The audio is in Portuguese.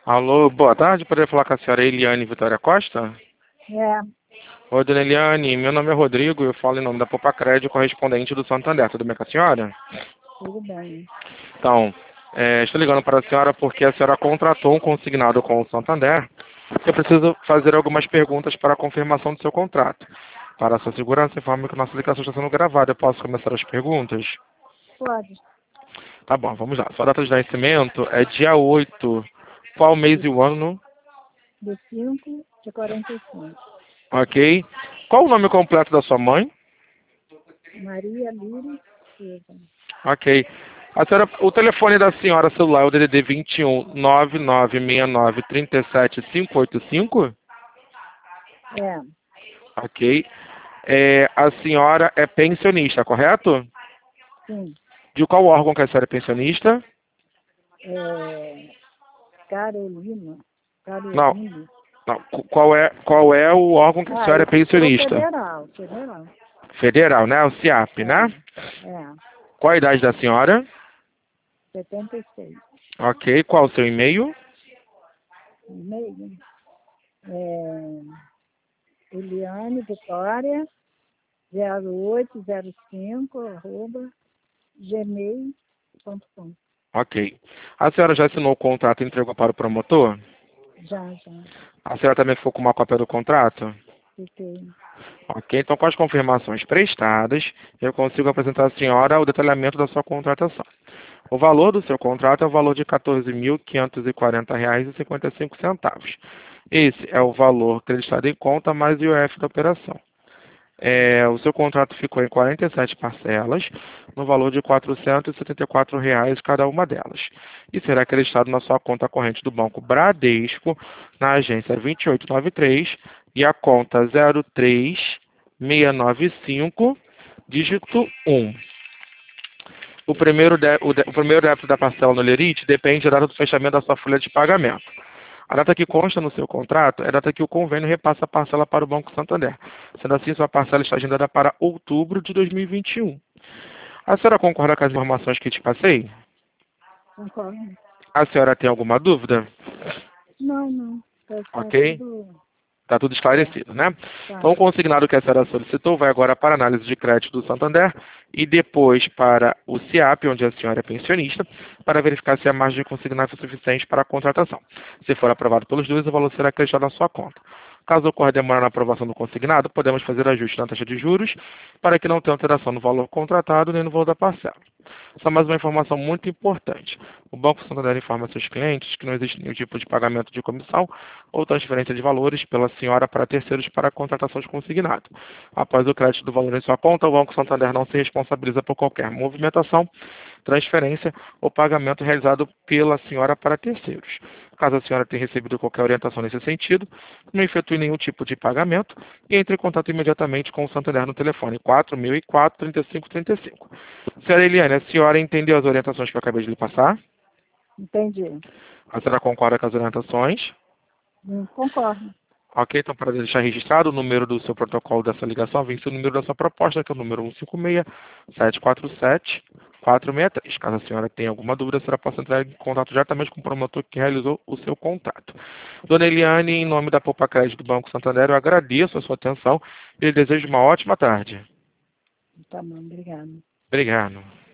Alô, boa tarde. Poderia falar com a senhora Eliane Vitória Costa? É, Oi, dona Eliane. Meu nome é Rodrigo. Eu falo em nome da Popacred, correspondente do Santander. Tudo bem com a senhora? tudo bem. Então, estou ligando para a senhora porque a senhora contratou um consignado com o Santander. Eu preciso fazer algumas perguntas para a confirmação do seu contrato. Para a sua segurança, informe que nossa ligação está sendo gravada. Eu posso começar as perguntas? Pode. Tá bom, vamos lá. Sua data de nascimento é dia 8. Qual mês De, e o ano? de 5 de 45. Ok. Qual o nome completo da sua mãe? Maria Lira Silva. Ok. A senhora, o telefone da senhora celular é o DDD 21 9969 37585? É, Ok. A senhora é pensionista, correto? sim. De qual órgão que a senhora é pensionista? É, Carolina. Não, Carolina. não. Qual é o órgão que a Ah, senhora é eu sou pensionista? federal, federal. Federal, né? O CIAP, né? É, Qual a idade da senhora? 76. Ok. Qual o seu e-mail? E-mail. É, Eliane Vitória 0805 @gmail.com. Ok. A senhora já assinou o contrato e entregou para o promotor? Já, A senhora também ficou com uma cópia do contrato? fiquei. Ok, então com as confirmações prestadas, eu consigo apresentar à senhora o detalhamento da sua contratação. O valor do seu contrato é o valor de R$ 14.540,55. Esse é o valor creditado em conta mais o IOF da operação. O seu contrato ficou em 47 parcelas, no valor de R$ 474 cada uma delas. E será acreditado na sua conta corrente do Banco Bradesco, na agência 2893 e a conta 03695, dígito 1. O primeiro débito da parcela no Lerite depende da data do fechamento da sua folha de pagamento. A data que consta no seu contrato é a data que o convênio repassa a parcela para o Banco Santander. Sendo assim, sua parcela está agendada para outubro de 2021. A senhora concorda com as informações que te passei? Concordo. A senhora tem alguma dúvida? Não. Tá Ok? tudo Está tudo certo. esclarecido, né? Então, Tá. o consignado que a senhora solicitou vai agora para a análise de crédito do Santander e depois para o CIAP, onde a senhora é pensionista, para verificar se a margem de consignado é suficiente para a contratação. Se for aprovado pelos dois, o valor será acreditado na sua conta. Caso ocorra demora na aprovação do consignado, podemos fazer ajuste na taxa de juros para que não tenha alteração no valor contratado nem no valor da parcela. Só mais uma informação muito importante. O Banco Santander informa seus clientes que não existe nenhum tipo de pagamento de comissão ou transferência de valores pela senhora para terceiros para a contratação de consignado. Após o crédito do valor em sua conta, o Banco Santander não se responsabiliza por qualquer movimentação, transferência ou pagamento realizado pela senhora para terceiros. Caso a senhora tenha recebido qualquer orientação nesse sentido, não efetue nenhum tipo de pagamento e entre em contato imediatamente com o Santander no telefone 4004-3535. Senhora Eliane, a senhora entendeu as orientações que eu acabei de lhe passar? Entendi. A senhora concorda com as orientações? Concordo. Ok, então para deixar registrado o número do seu protocolo dessa ligação, vem o número da sua proposta, que é o número 156-747-463. Caso a senhora tenha alguma dúvida, a senhora possa entrar em contato diretamente com o promotor que realizou o seu contrato. Dona Eliane, em nome da Poupa Crédito do Banco Santander, eu agradeço a sua atenção e lhe desejo uma ótima tarde. Tá bom, obrigada. Obrigado.